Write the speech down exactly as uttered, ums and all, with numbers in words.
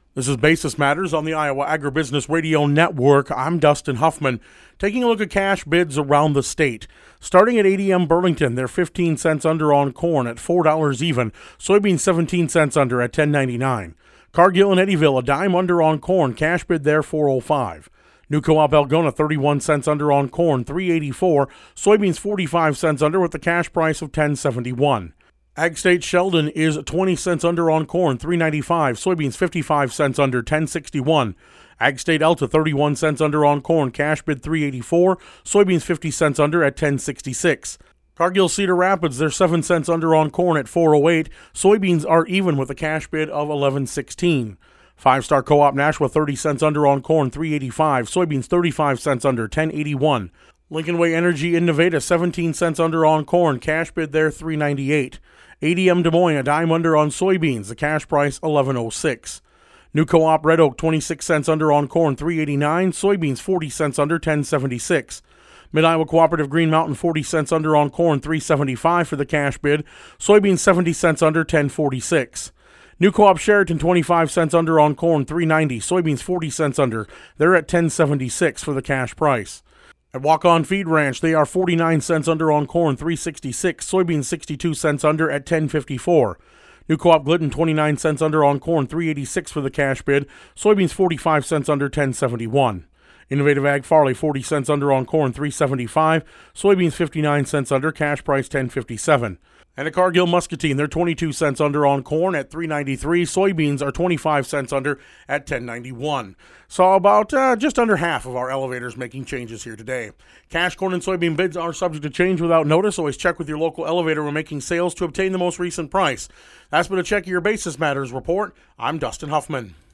This is Basis Matters on the Iowa Agribusiness Radio Network. I'm Dustin Huffman, taking a look at cash bids around the state. Starting at A D M Burlington, they're fifteen cents under on corn at four dollars even. Soybeans seventeen cents under at ten ninety-nine. Cargill and Eddyville, a dime under on corn. Cash bid there four oh five. New Co-op Algona, thirty-one cents under on corn, three eighty-four. Soybeans forty-five cents under with the cash price of ten seventy-one. Ag State Sheldon is twenty cents under on corn, three ninety-five. Soybeans fifty-five cents under, ten sixty-one. Ag State Elta, thirty-one cents under on corn, cash bid three eighty-four. Soybeans fifty cents under at ten sixty-six. Cargill Cedar Rapids, they're seven cents under on corn at four oh eight. Soybeans are even with a cash bid of eleven sixteen. Five Star Co-op Nashua, thirty cents under on corn, three eighty-five. Soybeans thirty-five cents under, ten eighty-one. Lincoln Way Energy in Nevada, seventeen cents under on corn, cash bid there three ninety-eight. A D M Des Moines, a dime under on soybeans, the cash price eleven oh six. New Co-op Red Oak, twenty-six cents under on corn, three eighty-nine. Soybeans forty cents under, ten seventy-six. Mid-Iowa Cooperative Green Mountain, forty cents under on corn, three seventy-five for the cash bid. Soybeans seventy cents under, ten forty-six. New Co-op Sheraton, twenty-five cents under on corn, three ninety. Soybeans forty cents under, they're at ten seventy-six for the cash price. At Walk-On Feed Ranch, they are forty-nine cents under on corn, three sixty-six. Soybeans sixty-two cents under at ten fifty-four. New Co-op Glidden, twenty-nine cents under on corn, three eighty-six for the cash bid. Soybeans forty-five cents under, ten seventy-one. Innovative Ag Farley, forty cents under on corn, three seventy-five. Soybeans fifty-nine cents under, cash price ten fifty-seven. And at Cargill Muscatine, they're twenty-two cents under on corn at three ninety-three. Soybeans are twenty-five cents under at ten ninety-one. So about uh, just under half of our elevators making changes here today. Cash corn and soybean bids are subject to change without notice. Always check with your local elevator when making sales to obtain the most recent price. That's been a Check Your Basis Matters report. I'm Dustin Huffman.